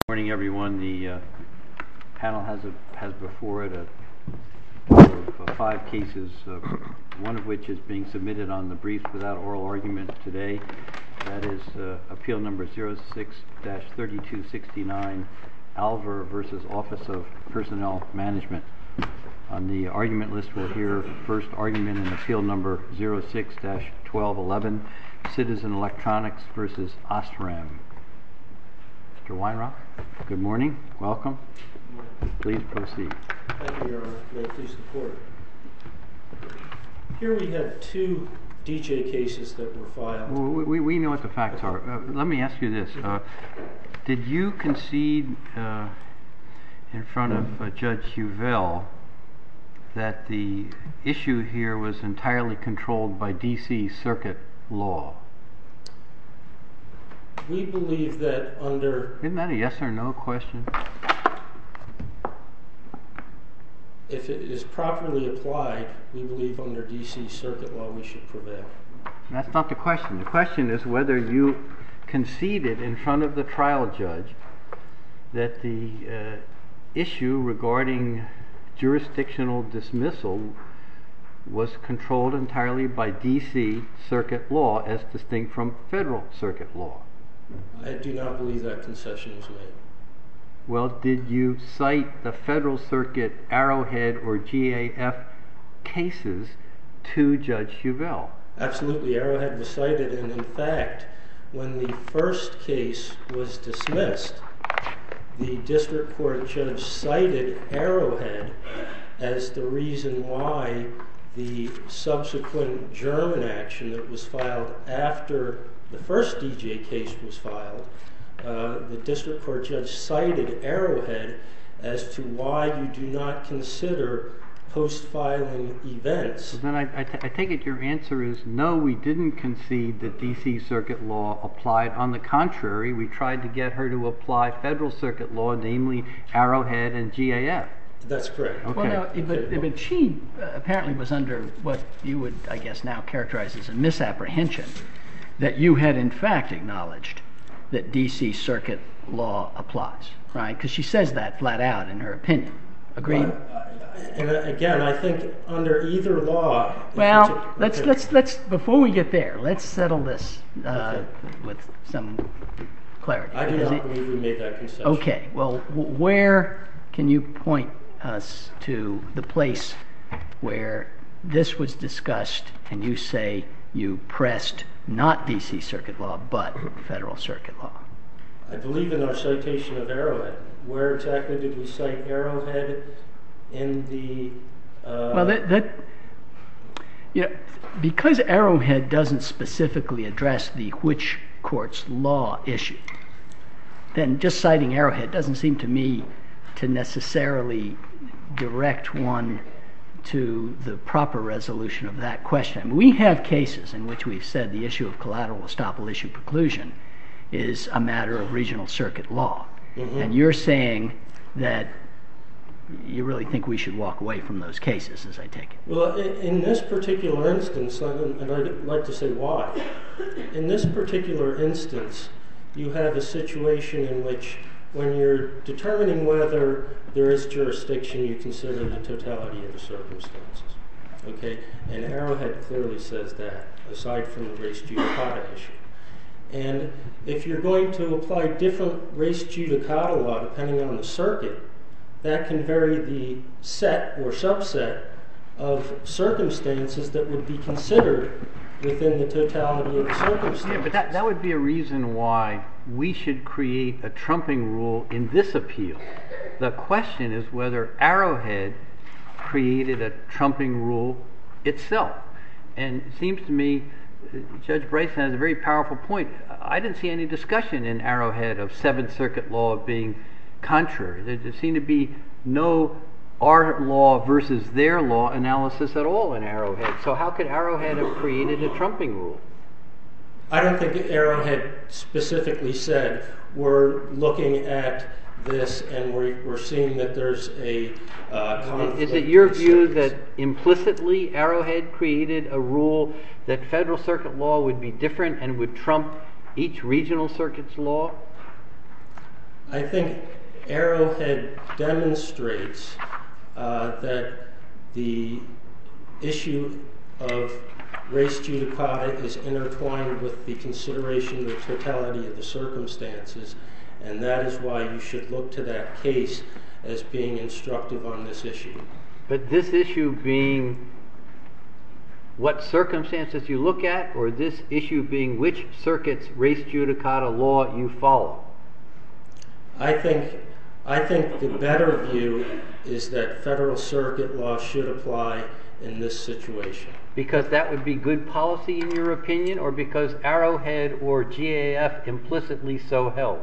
Morning, everyone. The panel has before it a total of 5 cases, one of which is being submitted on the briefs without oral argument today. That is appeal number 06-3269, Alver versus Office of Personnel Management. On the argument list, we'll hear first argument in appeal number 06-1211, Citizen Electronics versus Osram. Mr. Weinrock, good morning. Welcome. Please proceed. Thank you, Your Honor. May it please the Court. Here we have 2 DJ cases that were filed. Well, we know what the facts are. Let me ask you this. Did you concede in front of Judge Huvel that the issue here was entirely controlled by D.C. Circuit law? We believe that under... Isn't that a yes or no question? If it is properly applied, we believe under D.C. Circuit law we should prevail. That's not the question. The question is whether you conceded in front of the trial judge that the issue regarding jurisdictional dismissal was controlled entirely by D.C. Circuit law as distinct from Federal Circuit law. I do not believe that concession was made. Well, did you cite the Federal Circuit Arrowhead or GAF cases to Judge Huvel? Absolutely. Arrowhead was cited, and in fact, when the first case was dismissed, the district court judge cited Arrowhead as the reason why the subsequent German action that was filed after the first DJ case was filed, the district court judge cited Arrowhead as to why you do not consider post-filing events. Then I take it your answer is no, we didn't concede that D.C. Circuit law applied. On the contrary, we tried to get her to apply Federal Circuit law, namely Arrowhead and GAF. That's correct. Okay. Well, no, but she apparently was under what you would, I guess, now characterize as a misapprehension, that you had in fact acknowledged that D.C. Circuit law applies, right? Because she says that flat out in her opinion. Agreed? And again, I think under either law... Well, let's before we get there, let's settle this with some clarity. I do not believe we made that concession. Okay, well, where can you point us to the place where this was discussed and you say you pressed not D.C. Circuit law, but Federal Circuit law? I believe in our citation of Arrowhead. Where exactly did we cite Arrowhead in the... because Arrowhead doesn't specifically address the which court's law issue, then just citing Arrowhead doesn't seem to me to necessarily direct one to the proper resolution of that question. I mean, we have cases in which we've said the issue of collateral estoppel issue preclusion is a matter of regional circuit law. Mm-hmm. And you're saying that you really think we should walk away from those cases, as I take it. Well, in this particular instance, and I'd like to say why. In this particular instance, you have a situation in which when you're determining whether there is jurisdiction, you consider the totality of the circumstances. Okay? And Arrowhead clearly says that, aside from the res judicata issue. And if you're going to apply different res judicata law depending on the circuit, that can vary the set or subset of circumstances that would be considered within the totality of the circumstances. Yeah, but that would be a reason why we should create a trumping rule in this appeal. The question is whether Arrowhead created a trumping rule itself. And it seems to me Judge Bryson has a very powerful point. I didn't see any discussion in Arrowhead of Seventh Circuit law being contrary. There seemed to be no our law versus their law analysis at all in Arrowhead. So how could Arrowhead have created a trumping rule? I don't think Arrowhead specifically said we're looking at this and we're seeing that there's a conflict. Is it your view that implicitly Arrowhead created a rule that Federal Circuit law would be different and would trump each regional circuit's law? I think Arrowhead demonstrates that the issue of res judicata is intertwined with the consideration of the totality of the circumstances, and that is why you should look to that case as being instructive on this issue. But this issue being what circumstances you look at, or this issue being which circuit's res judicata law you follow? I think the better view is that federal circuit law should apply in this situation. Because that would be good policy in your opinion, or because Arrowhead or GAF implicitly so held?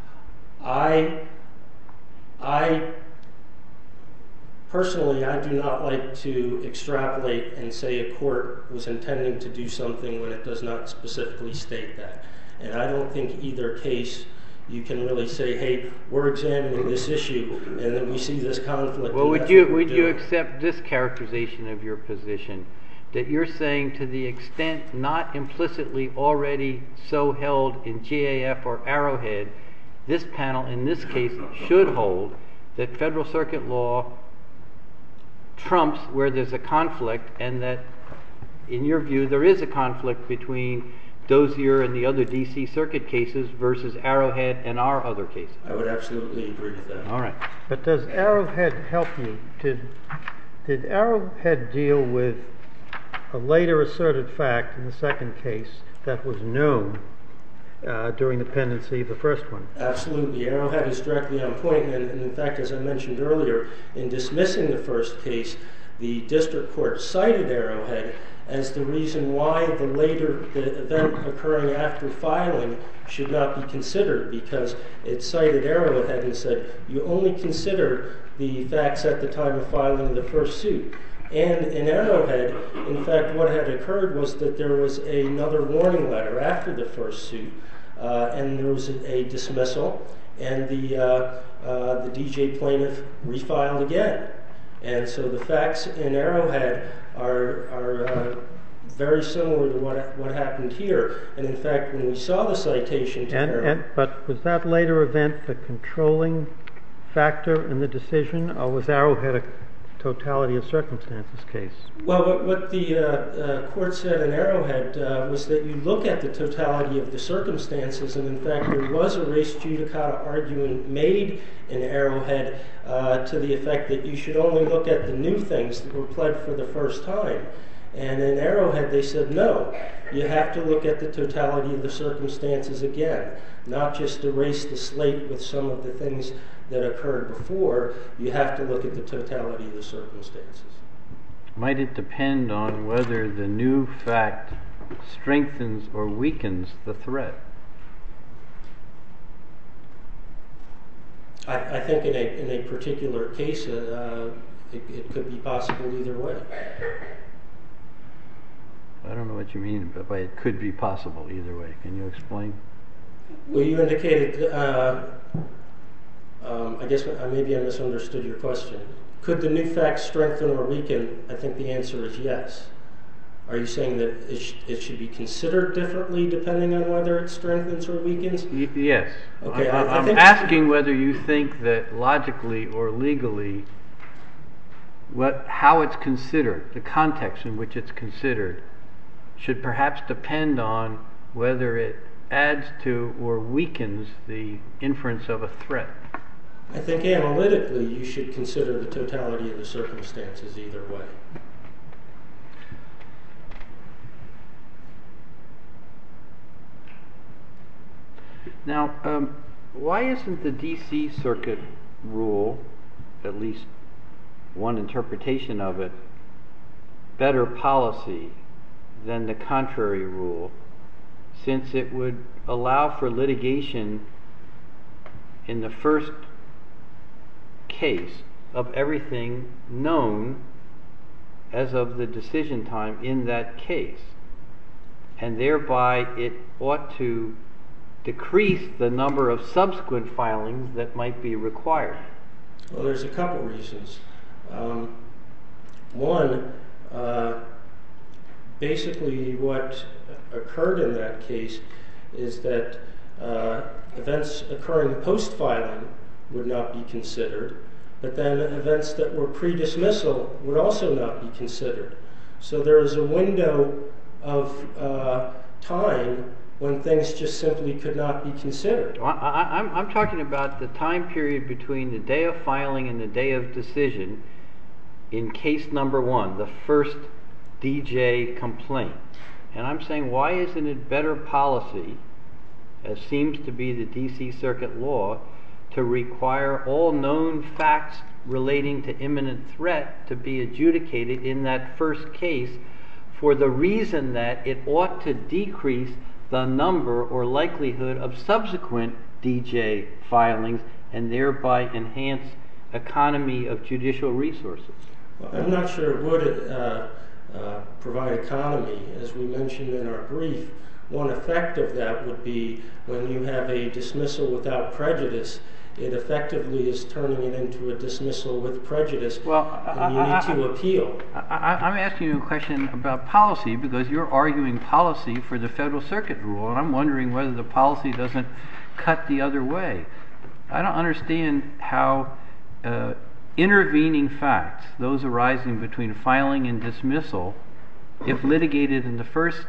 Personally, I do not like to extrapolate and say a court was intending to do something when it does not specifically state that. And I don't think either case you can really say, hey, we're examining this issue and then we see this conflict. Well, would you accept this characterization of your position, that you're saying to the extent not implicitly already so held in GAF or Arrowhead, this panel in this case should hold that federal circuit law trumps where there's a conflict, and that in your view there is a conflict between Dozier and the other D.C. Circuit cases versus Arrowhead and our other cases? I would absolutely agree with that. All right. But does Arrowhead help you? Did Arrowhead deal with a later asserted fact in the second case that was known during the pendency of the first one? Absolutely. Arrowhead is directly on point, and in fact, as I mentioned earlier, in dismissing the first case, the district court cited Arrowhead as the reason why the event occurring after filing should not be considered, because it cited Arrowhead and said you only consider the facts at the time of filing the first suit. And in Arrowhead, in fact, what had occurred was that there was another warning letter after the first suit, and there was a dismissal, and the DJ plaintiff refiled again. And so the facts in Arrowhead are very similar to what happened here. And in fact, when we saw the citation to Arrowhead... But was that later event the controlling factor in the decision, or was Arrowhead a totality of circumstances case? Well, what the court said in Arrowhead was that you look at the totality of the circumstances, and in fact there was a res judicata argument made in Arrowhead to the effect that you should only look at the new things that were pled for the first time. And in Arrowhead they said no, you have to look at the totality of the circumstances again, not just erase the slate with some of the things that occurred before. You have to look at the totality of the circumstances. Might it depend on whether the new fact strengthens or weakens the threat? I think in a particular case it could be possible either way. I don't know what you mean by it could be possible either way. Can you explain? Well, you indicated, I guess maybe I misunderstood your question. Could the new fact strengthen or weaken? I think the answer is yes. Are you saying that it should be considered differently depending on whether it strengthens or weakens? Yes. Okay, I'm asking whether you think that logically or legally how it's considered, the context in which it's considered, should perhaps depend on whether it adds to or weakens the inference of a threat. I think analytically you should consider the totality of the circumstances either way. Now, why isn't the D.C. Circuit rule, at least one interpretation of it, better policy than the contrary rule, since it would allow for litigation in the first case of everything known as of the decision time in that case, and thereby it ought to decrease the number of subsequent filings that might be required? Well, there's a couple reasons. One, basically what occurred in that case is that events occurring post-filing would not be considered, but then events that were pre-dismissal would also not be considered. So there is a window of time when things just simply could not be considered. I'm talking about the time period between the day of filing and the day of decision in case number 1, the first DJ complaint. And I'm saying, why isn't it better policy, as seems to be the D.C. Circuit law, to require all known facts relating to imminent threat to be adjudicated in that first case, for the reason that it ought to decrease the number or likelihood of subsequent DJ filings and thereby enhance economy of judicial resources? Well, I'm not sure it would provide economy. As we mentioned in our brief, one effect of that would be when you have a dismissal without prejudice, it effectively is turning it into a dismissal with prejudice, and you need to appeal. I'm asking you a question about policy because you're arguing policy for the Federal Circuit rule, and I'm wondering whether the policy doesn't cut the other way. I don't understand how intervening facts, those arising between filing and dismissal, if litigated in the first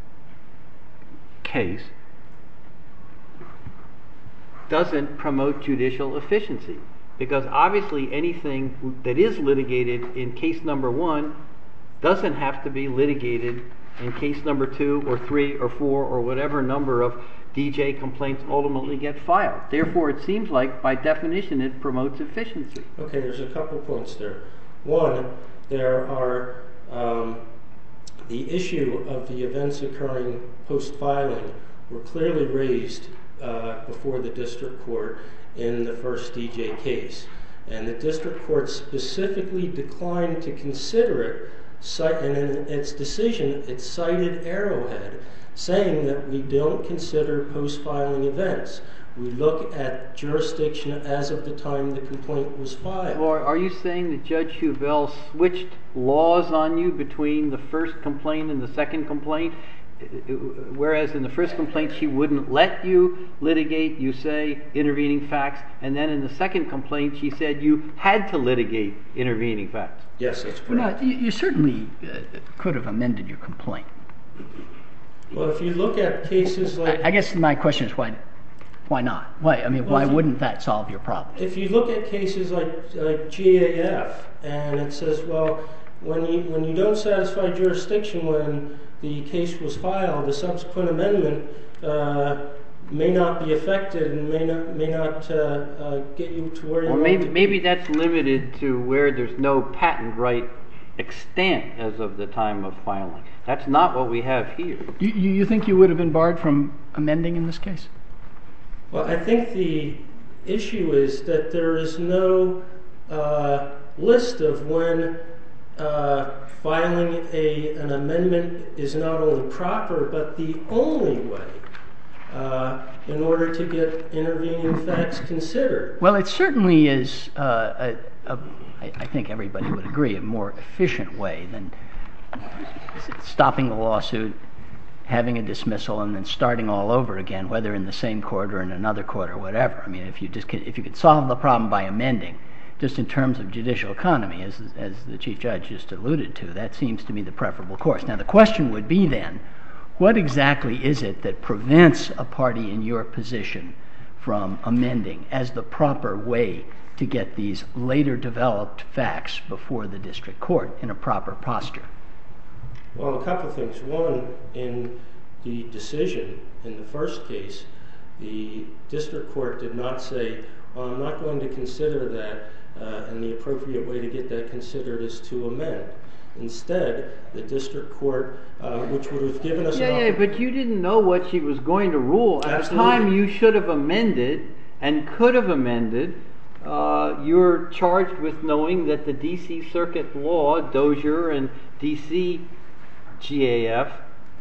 case, doesn't promote judicial efficiency. Because obviously anything that is litigated in case number 1 doesn't have to be litigated in case number 2 or 3 or 4 or whatever number of DJ complaints ultimately get filed. Therefore, it seems like, by definition, it promotes efficiency. Okay, there's a couple points there. One, there are the issue of the events occurring post-filing were clearly raised before the district court in the first DJ case. And the district court specifically declined to consider it, and in its decision, it cited Arrowhead, saying that we don't consider post-filing events. We look at jurisdiction as of the time the complaint was filed. Or are you saying that Judge Huvel switched laws on you between the first complaint and the second complaint? Whereas in the first complaint she wouldn't let you litigate, you say, intervening facts, and then in the second complaint she said you had to litigate intervening facts. Yes, that's correct. No, you certainly could have amended your complaint. Well, if you look at cases like... I guess my question is why not? Why wouldn't that solve your problem? If you look at cases like GAF, and it says, well, when you don't satisfy jurisdiction when the case was filed, the subsequent amendment may not be affected and may not get you to where you want to be. Maybe that's limited to where there's no patent right extant as of the time of filing. That's not what we have here. You think you would have been barred from amending in this case? Well, I think the issue is that there is no list of when filing an amendment is not only proper, but the only way in order to get intervening facts considered. Well, it certainly is, I think everybody would agree, a more efficient way than stopping the lawsuit, having a dismissal, and then starting all over again, whether in the same court or in another court or whatever. I mean, if you could solve the problem by amending, just in terms of judicial economy, as the Chief Judge just alluded to, that seems to me the preferable course. Now, the question would be then, what exactly is it that prevents a party in your position from amending as the proper way to get these later developed facts before the district court in a proper posture? Well, a couple of things. One, in the decision in the first case, the district court did not say, well, I'm not going to consider that, and the appropriate way to get that considered is to amend. Instead, the district court, which would have given us an opportunity... Yeah, but you didn't know what she was going to rule. At the time you should have amended and could have amended. You're charged with knowing that the D.C. Circuit law, Dozier and D.C. GAF,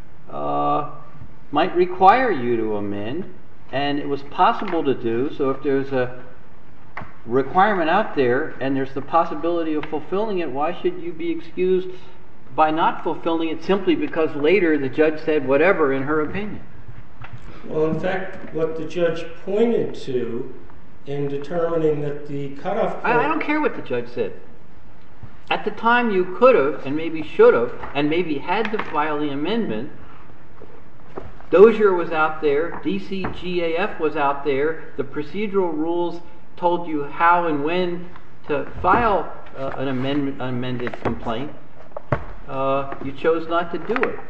might require you to amend, and it was possible to do. So if there's a requirement out there and there's the possibility of fulfilling it, why should you be excused by not fulfilling it simply because later the judge said whatever in her opinion? Well, in fact, what the judge pointed to in determining that the cutoff point... I don't care what the judge said. At the time you could have, and maybe should have, and maybe had to file the amendment, Dozier was out there, DCGAF was out there, the procedural rules told you how and when to file an amended complaint. You chose not to do it.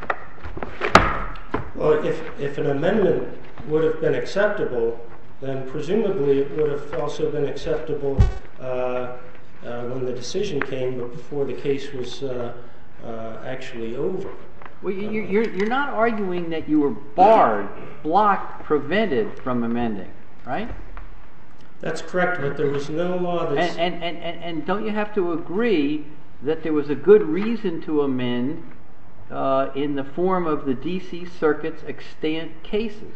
Well, if an amendment would have been acceptable, then presumably it would have also been acceptable when the decision came, but before the case was actually over. Well, you're not arguing that you were barred, blocked, prevented from amending, right? That's correct, but there was no law that... And don't you have to agree that there was a good reason to amend in the form of the D.C. Circuit's extant cases?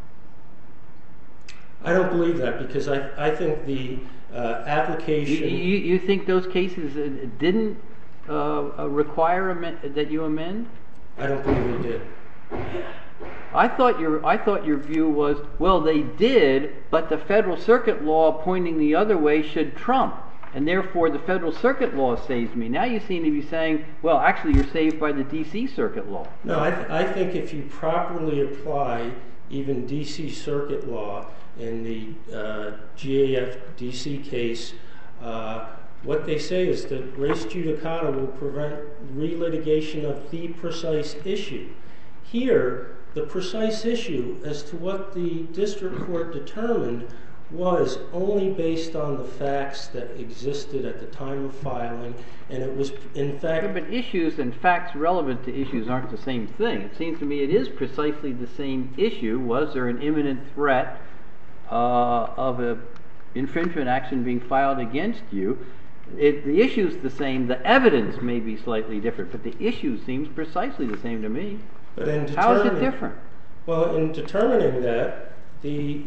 I don't believe that, because I think the application... You think those cases didn't require that you amend? I don't believe they did. I thought your view was, well, they did, but the Federal Circuit law pointing the other way should trump, and therefore the Federal Circuit law saves me. Now you seem to be saying, well, actually you're saved by the D.C. Circuit law. No, I think if you properly apply even D.C. Circuit law in the GAF D.C. case, what they say is that res judicata will prevent relitigation of the precise issue. Here, the precise issue as to what the district court determined was only based on the facts that existed at the time of filing, and it was, in fact... But issues and facts relevant to issues aren't the same thing. It seems to me it is precisely the same issue. Was there an imminent threat of an infringement action being filed against you? The issue's the same. The evidence may be slightly different, but the issue seems precisely the same to me. But in how is it different? Well, in determining that, the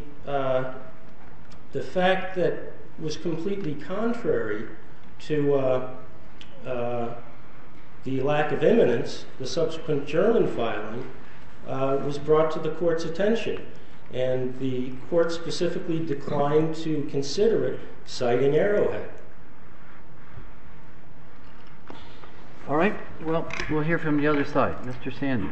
fact that was completely contrary to the lack of imminence, the subsequent German filing, was brought to the court's attention. And the court specifically declined to consider it, citing Arrowhead. All right. Well, we'll hear from the other side. Mr. Sanders.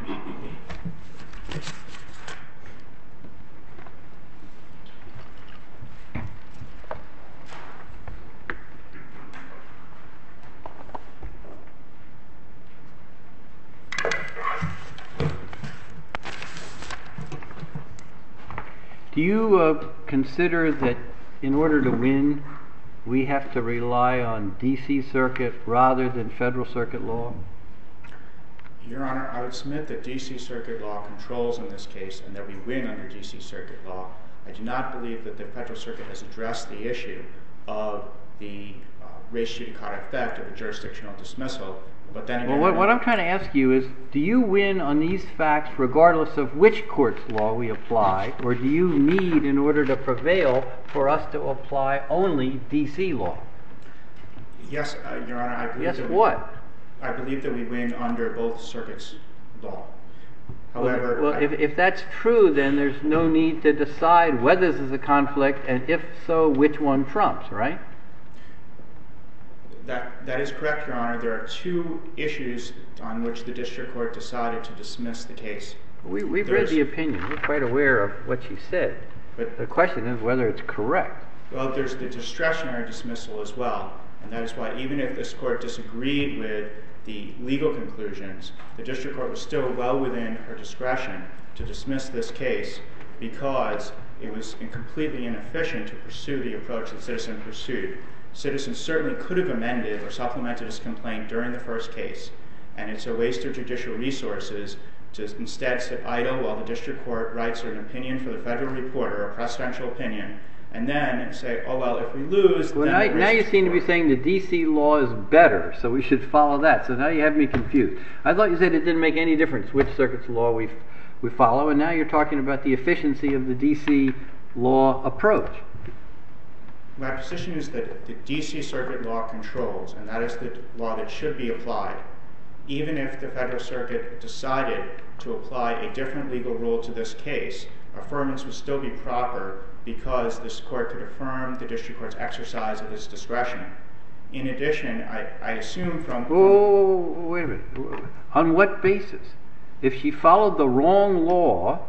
Do you consider that in order to win, we have to rely on D.C. Circuit rather than Federal Circuit law? Your Honor, I would submit that D.C. Circuit law controls in this case and that we win under D.C. Circuit law. I do not believe that the Federal Circuit has addressed the issue of the res judicata effect of a jurisdictional dismissal. But then again, well, what I'm trying to ask you is, do you win on these facts regardless of which court's law we apply, or do you need, in order to prevail, for us to apply only D.C. law? Yes, Your Honor, I believe that what? I believe that we win under both circuits' law. However, well, if that's true, then there's no need to decide whether this is a conflict, and if so, which one trumps, right? That is correct, Your Honor. There are two issues on which the district court decided to dismiss the case. We've read the opinion. We're quite aware of what she said. But the question is whether it's correct. Well, there's the discretionary dismissal as well, and that is why even if this court disagreed with the legal conclusions, the district court was still well within her discretion to dismiss this case because it was completely inefficient to pursue the approach that Citizen pursued. Citizen certainly could have amended or supplemented his complaint during the first case, and it's a waste of judicial resources to instead sit idle while the district court writes an opinion for the Federal Reporter, a presidential opinion, and then say, oh, well, if we lose... Well, now you seem to be saying the D.C. law is better, so we should follow that. So now you have me confused. I thought you said it didn't make any difference which circuit's law we follow, and now you're talking about the efficiency of the D.C. law approach. My position is that the D.C. Circuit law controls, and that is the law that should be applied. Even if the Federal Circuit decided to apply a different legal rule to this case, affirmance would still be proper because this court could affirm the district court's exercise of its discretion. In addition, I assume from... Wait a minute. On what basis? If she followed the wrong law,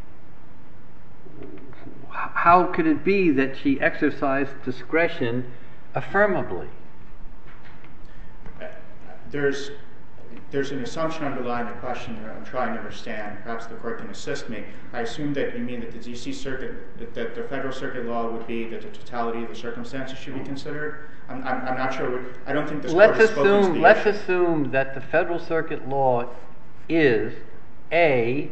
how could it be that she exercised discretion affirmably? There's an assumption underlying the question that I'm trying to understand. Perhaps the court can assist me. I assume that you mean that the D.C. Circuit, that the Federal Circuit law would be that the totality of the circumstances should be considered? I'm not sure. I don't think this court has spoken to the issue. Let's assume that the Federal Circuit law is, A,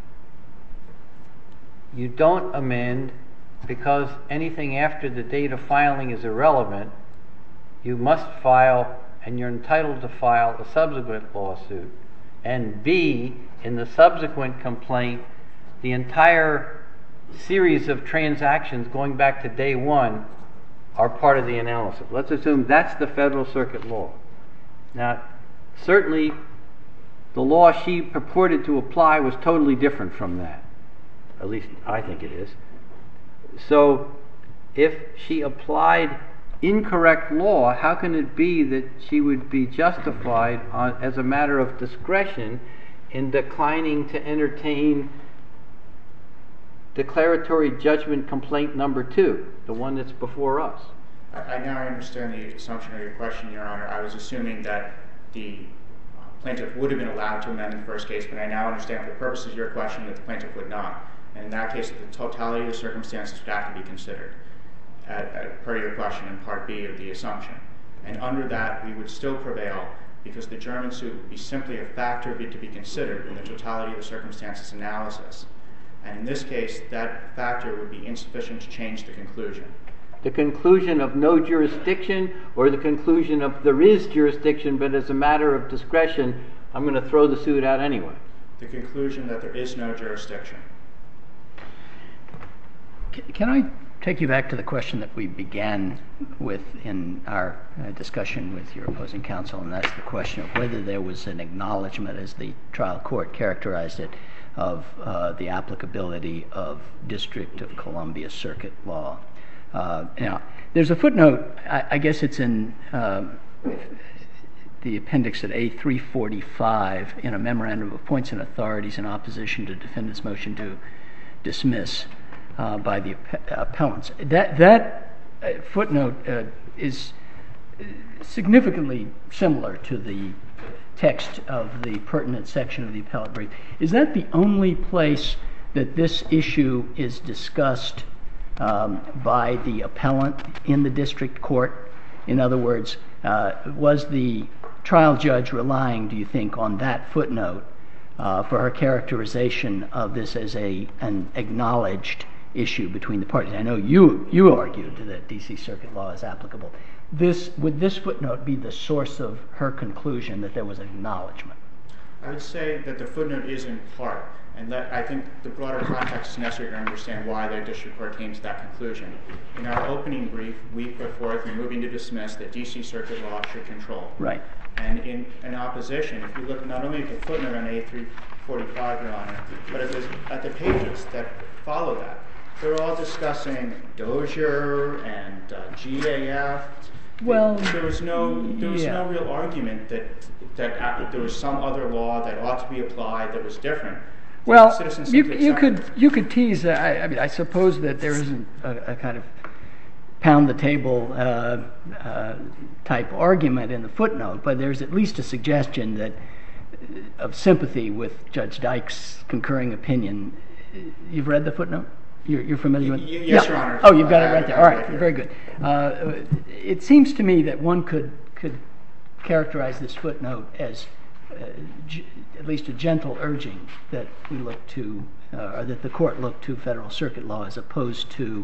you don't amend because anything after the date of filing is irrelevant. You must file, and you're entitled to file a subsequent lawsuit. And B, in the subsequent complaint, the entire series of transactions going back to day one are part of the analysis. Let's assume that's the Federal Circuit law. Now, certainly the law she purported to apply was totally different from that. At least I think it is. So if she applied incorrect law, how can it be that she would be justified as a matter of discretion in declining to entertain declaratory judgment complaint number 2, the one that's before us? I now understand the assumption of your question, Your Honor. I was assuming that the plaintiff would have been allowed to amend in the first case, but I now understand for the purposes of your question that the plaintiff would not. And in that case, the totality of the circumstances would have to be considered, per your question in Part B of the assumption. And under that, we would still prevail because the German suit would be simply a factor to be considered in the totality of the circumstances analysis. And in this case, that factor would be insufficient to change the conclusion. The conclusion of no jurisdiction, or the conclusion of there is jurisdiction, but as a matter of discretion, I'm going to throw the suit out anyway. The conclusion that there is no jurisdiction. Can I take you back to the question that we began with in our discussion with your opposing counsel, and that's the question of whether there was an acknowledgement, as the trial court characterized it, of the applicability of District of Columbia Circuit law. Now, there's a footnote, I guess it's in the appendix at A345 in a memorandum of points and authorities in opposition to defendant's motion to dismiss by the appellants. That footnote is significantly similar to the text of the pertinent section of the appellate brief. Is that the only place that this issue is discussed by the appellant in the district court? In other words, was the trial judge relying, do you think, on that footnote for her characterization of this as an acknowledged issue between the parties? I know you argued that D.C. Circuit law is applicable. Would this footnote be the source of her conclusion that there was acknowledgement? I would say that the footnote is in part, and that I think the broader context is necessary to understand why the district court came to that conclusion. In our opening brief, we put forth, in moving to dismiss, that D.C. Circuit law should control. Right. And in opposition, if you look not only at the footnote on A345, Your Honor, but at the pages that follow that, they're all discussing Dozier and GAF. Well, there was no real argument that there was some other law that ought to be applied that was different. Well, you could tease. I suppose that there isn't a kind of pound the table type argument in the footnote, but there's at least a suggestion of sympathy with Judge Dyke's concurring opinion. You've read the footnote? You're familiar with it? Yes, Your Honor. Oh, you've got it right there. All right, very good. It seems to me that one could characterize this footnote as at least a gentle urging that we look to, or that the court look to Federal Circuit law as opposed to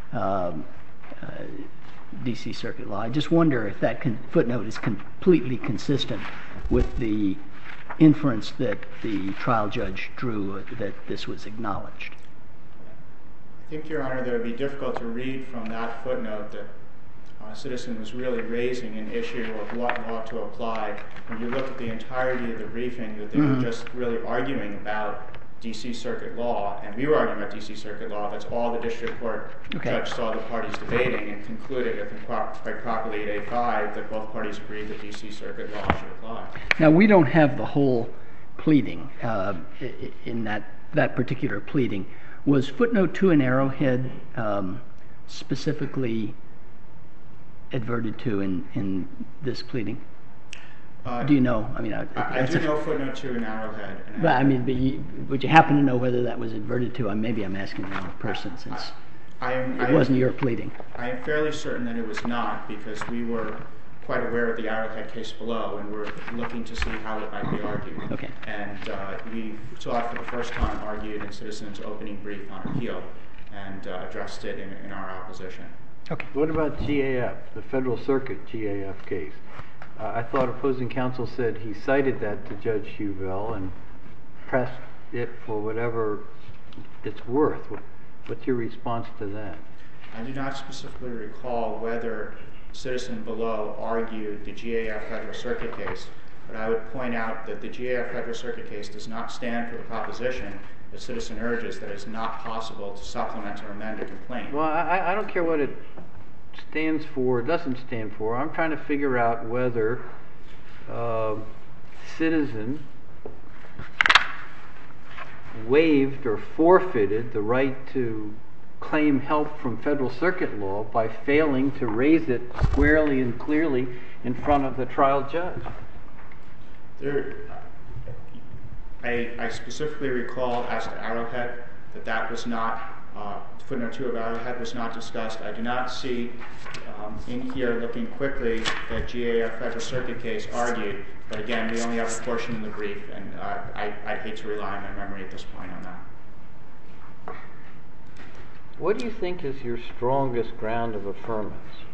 D.C. Circuit law. I just wonder if that footnote is completely consistent with the inference that the trial judge drew that this was acknowledged. I think, Your Honor, that it would be difficult to read from that footnote that a citizen was really raising an issue of what law to apply. When you look at the entirety of the briefing, that they were just really arguing about D.C. Circuit law, and we were arguing about D.C. Circuit law. That's all the district court judge saw the parties debating and concluded, I think quite properly at A5, that both parties agreed that D.C. Circuit law should apply. Now, we don't have the whole pleading in that particular pleading. Was footnote 2 in Arrowhead specifically adverted to in this pleading? Do you know? I mean, I do know footnote 2 in Arrowhead. But I mean, would you happen to know whether that was adverted to? Maybe I'm asking the wrong person since it wasn't your pleading. I am fairly certain that it was not, because we were quite aware of the Arrowhead case below, and we're looking to see how it might be argued. Okay. And we saw it for the first time argued in Citizens' opening brief on appeal, and addressed it in our opposition. Okay. What about GAF, the Federal Circuit GAF case? I thought opposing counsel said he cited that to Judge Huvell and pressed it for whatever it's worth. What's your response to that? I do not specifically recall whether Citizen below argued the GAF Federal Circuit case, but I would point out that the GAF Federal Circuit case does not stand for the proposition that Citizen urges that it is not possible to supplement or amend a complaint. Well, I don't care what it stands for or doesn't stand for. I'm trying to figure out whether Citizen waived or forfeited the right to claim help from Federal Circuit law by failing to raise it squarely and clearly in front of the trial judge. I specifically recall as to Arrowhead that was not, footnote 2 of Arrowhead was not discussed. I do not see in here, looking quickly, that GAF Federal Circuit case argued, but again, we only have a portion in the brief, and I'd hate to rely on my memory at this point on that. What do you think is your strongest ground of affirmance?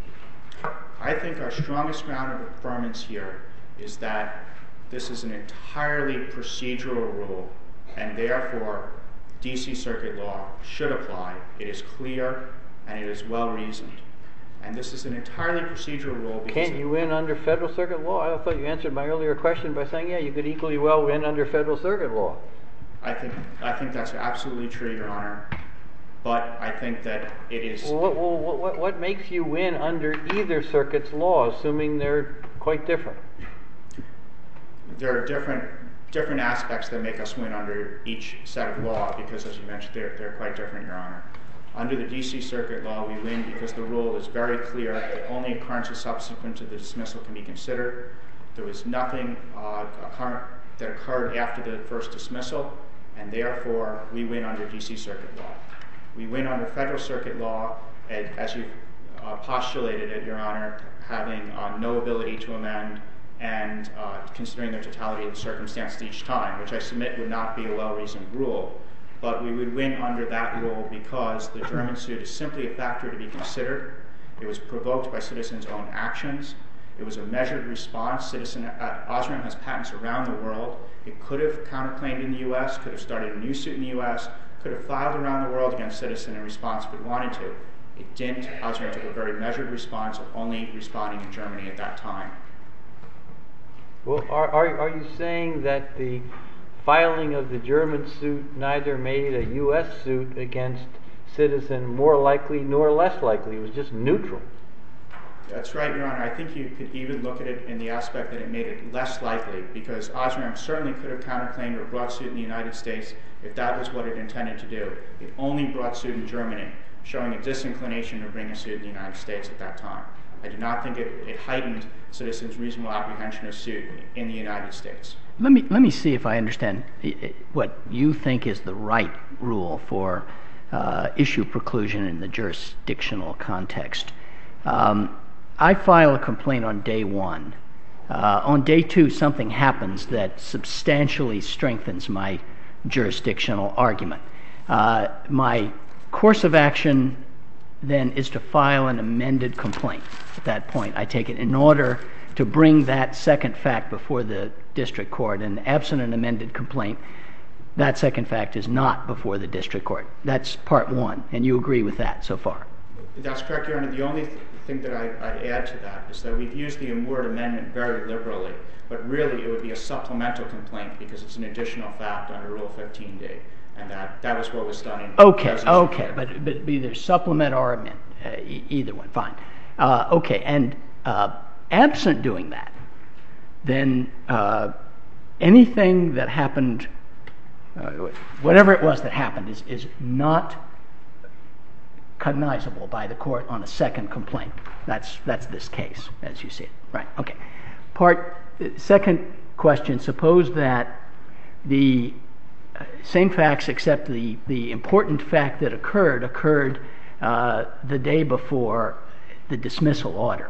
I think our strongest ground of affirmance here is that this is an entirely procedural rule, and therefore D.C. Circuit law should apply. It is clear and it is well reasoned. And this is an entirely procedural rule. Can't you win under Federal Circuit law? I thought you answered my earlier question by saying, yeah, you could equally well win under Federal Circuit law. I think that's absolutely true, Your Honor. But I think that it is... What makes you win under either circuit's law, assuming they're quite different? There are different aspects that make us win under each set of law, because, as you mentioned, they're quite different, Your Honor. Under the D.C. Circuit law, we win because the rule is very clear that only occurrences subsequent to the dismissal can be considered. There was nothing that occurred after the first dismissal, and therefore we win under D.C. Circuit law. We win under Federal Circuit law, as you postulated it, Your Honor, having no ability to amend and considering the totality of the circumstances each time, which I submit would not be a well-reasoned rule. But we would win under that rule because the German suit is simply a factor to be considered. It was provoked by Citizen's own actions. It was a measured response. Osram has patents around the world. It could have counterclaimed in the U.S., could have started a new suit in the U.S., could have filed around the world against Citizen in response if it wanted to. It didn't. Osram took a very measured response of only responding in Germany at that time. Well, are you saying that the filing of the German suit neither made a U.S. suit against Citizen more likely nor less likely? It was just neutral. That's right, Your Honor. I think you could even look at it in the aspect that it made it less likely, because Osram certainly could have counterclaimed or brought suit in the United States if that was what it intended to do. It only brought suit in Germany, showing a disinclination to bring a suit in the United States at that time. I do not think it heightened Citizen's reasonable apprehension of suit in the United States. Let me see if I understand what you think is the right rule for issue preclusion in the jurisdictional context. I file a complaint on day 1. On day 2, something happens that substantially strengthens my jurisdictional argument. My course of action then is to file an amended complaint. At that point, I take it in order to bring that second fact before the district court, and absent an amended complaint, that second fact is not before the district court. That's part 1, and you agree with that so far? That's correct, Your Honor. The only thing that I'd add to that is that we've used the Amort Amendment very liberally, but really it would be a supplemental complaint because it's an additional fact under Rule 15D, and that was what was done in but either supplement or amend, either one, fine. And absent doing that, then anything that happened, whatever it was that happened, is not cognizable by the court on a second complaint. That's this case, as you see it. Right, okay. Second question, suppose that the same facts except the important fact that occurred the day before the dismissal order.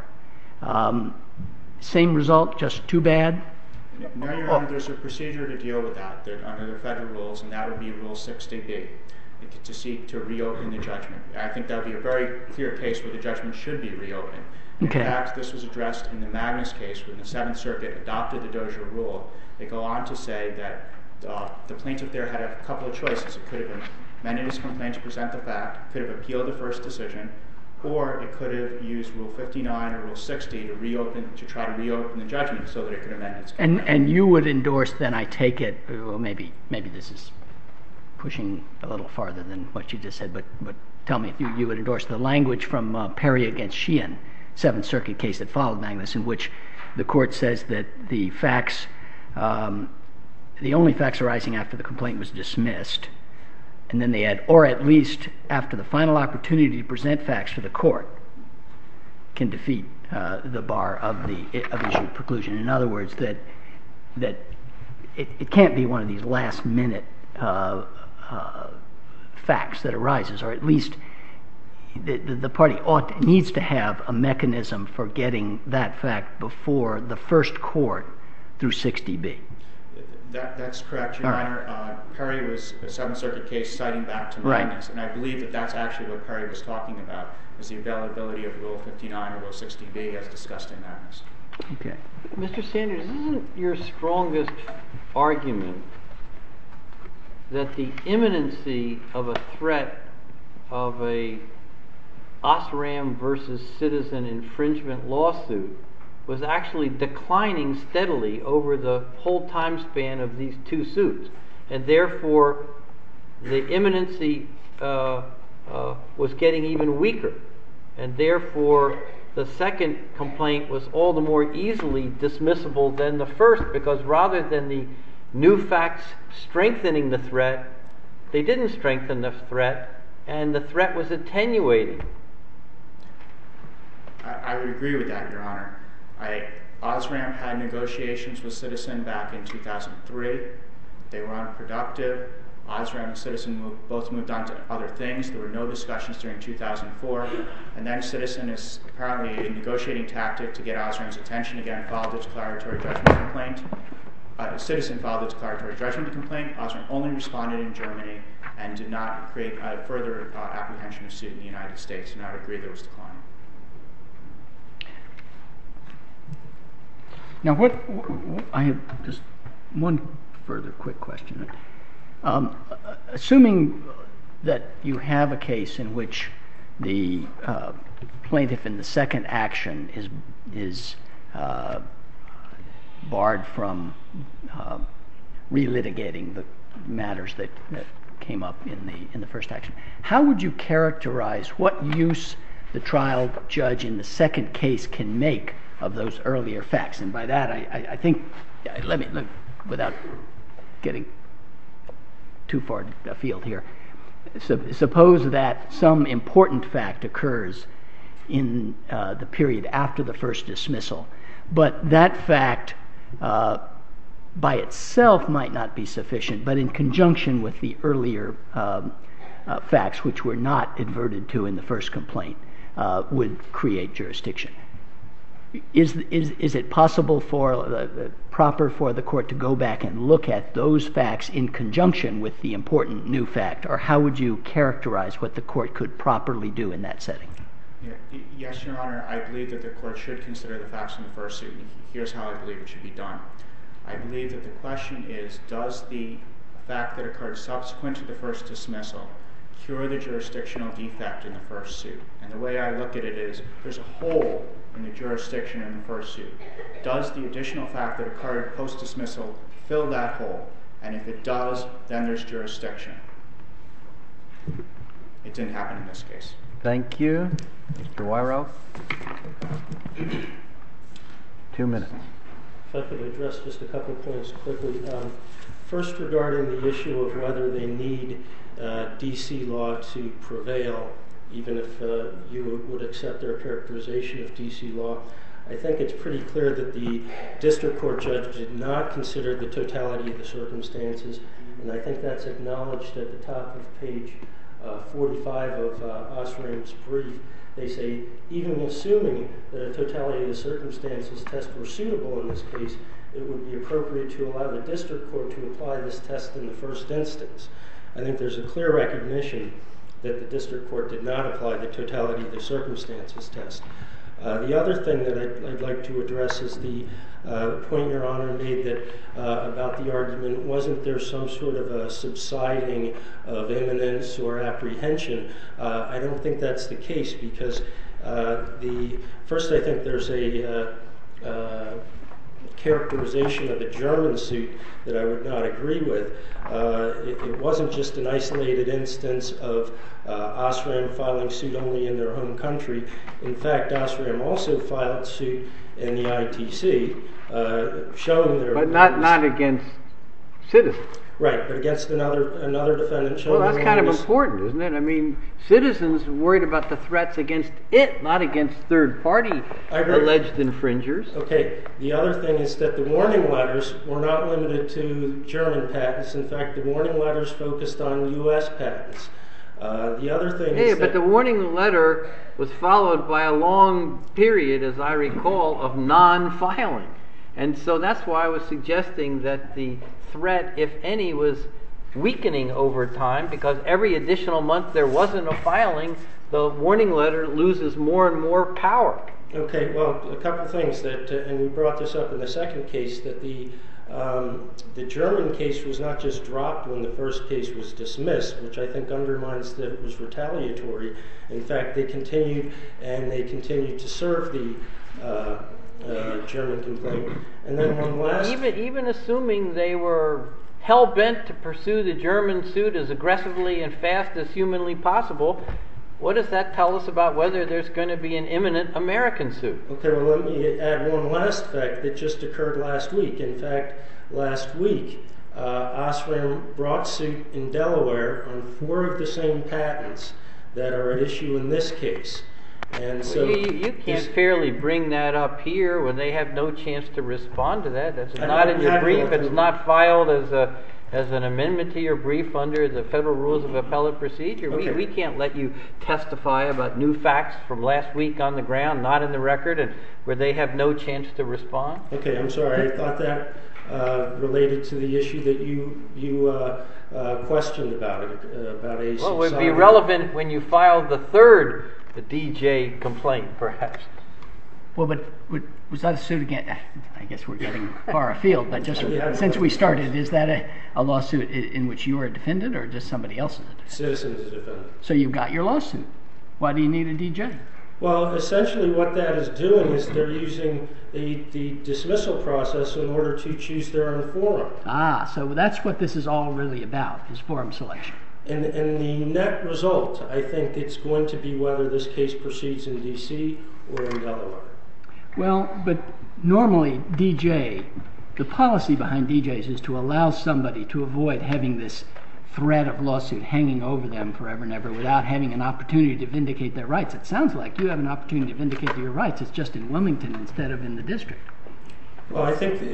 Same result, just too bad? No, Your Honor, there's a procedure to deal with that under the federal rules, and that would be Rule 60B, to seek to reopen the judgment. I think that would be a very clear case where the judgment should be reopened. In fact, this was addressed in the Magnus case when the Seventh Circuit adopted the Dozier rule. They go on to say that the plaintiff there had a couple of choices. It could have amended his complaint to present the fact, could have appealed the first decision, or it could have used Rule 59 or Rule 60 to try to reopen the judgment so that it could amend its complaint. And you would endorse, then, I take it, well, maybe this is pushing a little farther than what you just said, but tell me if you would endorse the language from Perry against Sheehan, Seventh Circuit case that followed Magnus, in which the court says that the only facts arising after the complaint was dismissed, and then they add, or at least after the final opportunity to present facts to the court, can defeat the bar of issue preclusion. In other words, that it can't be one of these last-minute facts that arises, or at least the party needs to have a mechanism for getting that fact before the first court through 60B. That's correct, Your Honor. Perry was a Seventh Circuit case citing back to Magnus, and I believe that that's actually what Perry was talking about, is the availability of Rule 59 or Rule 60B as discussed in Magnus. Okay. Mr. Sanders, isn't your strongest argument that the imminency of a threat of a Osram versus Citizen infringement lawsuit was actually declining steadily over the whole time span of these two suits, and therefore the imminency was getting even weaker, and therefore the second complaint was all the more easily dismissible than the first, because rather than the new facts strengthening the threat, they didn't strengthen the threat, and the threat was attenuating. I would agree with that, Your Honor. Osram had negotiations with Citizen back in 2003. They were unproductive. Osram and Citizen both moved on to other things. There were no discussions during 2004. And then Citizen is apparently a negotiating tactic to get Osram's attention again, filed its declaratory judgment complaint. Citizen filed its declaratory judgment complaint. Osram only responded in Germany and did not create further apprehension of suit in the United States, and I would agree that it was declining. Now, I have just one further quick question. Assuming that you have a case in which the plaintiff in the second action is barred from relitigating the matters that came up in the first action, how would you characterize what use the trial judge in the second case can make of those earlier facts? And by that, I think, without getting too far afield here, suppose that some important fact occurs in the period after the first dismissal, but that fact by itself might not be sufficient, but in conjunction with the earlier facts, which were not adverted to in the first complaint, would create jurisdiction. Is it possible proper for the court to go back and look at those facts in conjunction with the important new fact, or how would you characterize what the court could properly do in that setting? Yes, Your Honor, I believe that the court should consider the facts in the first suit. Here's how I believe it should be done. I believe that the question is, does the fact that occurred subsequent to the first dismissal cure the jurisdictional defect in the first suit. And the way I look at it is there's a hole in the jurisdiction in the first suit. Does the additional fact that occurred post-dismissal fill that hole? And if it does, then there's jurisdiction. It didn't happen in this case. Thank you. Mr. Wiro? 2 minutes. If I could address just a couple of points quickly. First, regarding the issue of whether they need D.C. law to prevail, even if you would accept their characterization of D.C. law, I think it's pretty clear that the district court judge did not consider the totality of the circumstances, and I think that's acknowledged at the top of page 45 of Osram's brief. They say, even assuming that a totality of the circumstances test were suitable in this case, it would be appropriate to allow the district court to apply this test in the first instance. I think there's a clear recognition that the district court did not apply the totality of the circumstances test. The other thing that I'd like to address is the point Your Honor made that about the argument, wasn't there some sort of a subsiding of imminence or apprehension? I don't think that's the case, because first I think there's a characterization of the German suit that I would not agree with. It wasn't just an isolated instance of Osram filing suit only in their home country. In fact, Osram also filed suit in the ITC, showing their... But not against citizens. Right, but against another defendant. Well, that's kind of important, isn't it? I mean, citizens worried about the threats against it, not against third-party alleged infringers. Okay, the other thing is that the warning letters were not limited to German patents. In fact, the warning letters focused on U.S. patents. The other thing is that... but the warning letter was followed by a long period, as I recall, of non-filing. And so that's why I was suggesting that the threat, if any, was weakening over time, because every additional month there wasn't a filing, the warning letter loses more and more power. Okay, well, a couple things that, and we brought this up in the second case, that the German case was not just dropped when the first case was dismissed, which I think undermines that it was retaliatory. In fact, they continued to serve the German complaint. And then one last... Even assuming they were hell-bent to pursue the German suit as aggressively and fast as humanly possible, what does that tell us about whether there's going to be an imminent American suit? Okay, well, let me add one last fact that just occurred last week. In fact, last week, Osram brought suit in Delaware on 4 of the same patents that are at issue in this case. And so you can't fairly bring that up here when they have no chance to respond to that. That's not in your brief. It's not filed as an amendment to your brief under the Federal Rules of Appellate Procedure. Okay. We can't let you testify about new facts from last week on the ground, not in the record, and where they have no chance to respond. Okay, I'm sorry. I thought that related to the issue that you questioned about a... Well, it would be relevant when you file the third DJ complaint, perhaps. Well, but was that a suit again? I guess we're getting far afield, but just since we started, is that a lawsuit in which you are a defendant or just somebody else is a defendant? Citizens is a defendant. So you've got your lawsuit. Why do you need a DJ? Well, essentially what that is doing is they're using the dismissal process in order to choose their own forum. Ah, so that's what this is all really about, is forum selection. And the net result, I think it's going to be whether this case proceeds in D.C. or in Delaware. Well, but normally DJ, the policy behind DJs is to allow somebody to avoid having this threat of lawsuit hanging over them forever and ever without having an opportunity to vindicate their rights. It sounds like you have an opportunity to vindicate your rights. It's just in Wilmington instead of in the district. Well, I think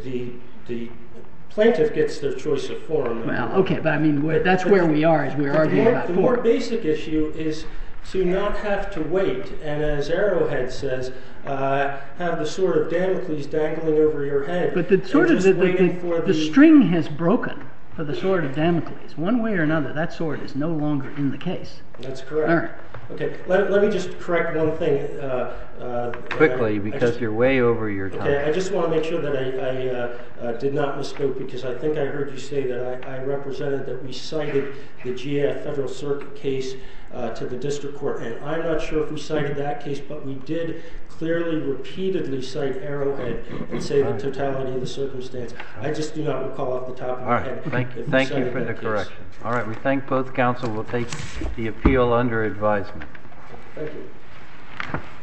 the plaintiff gets their choice of forum. Well, okay, but I mean, that's where we are as we're arguing about forum. The more basic issue is to not have to wait, and as Arrowhead says, have the sword of Damocles dangling over your head. But the string has broken for the sword of Damocles. One way or another, that sword is no longer in the case. That's correct. All right. Okay, let me just correct one thing. Quickly, because you're way over your time. Okay, I just want to make sure that I did not misspoke, because I think I heard you say that I represented that we cited the GAF Federal Circuit case to the district court, and I'm not sure if we cited that case, but we did clearly, repeatedly cite Arrowhead and say the totality of the circumstance. I just do not recall off the top of my head. Thank you for the correction. All right, we thank both counsel. We'll take the appeal under advisement. Thank you.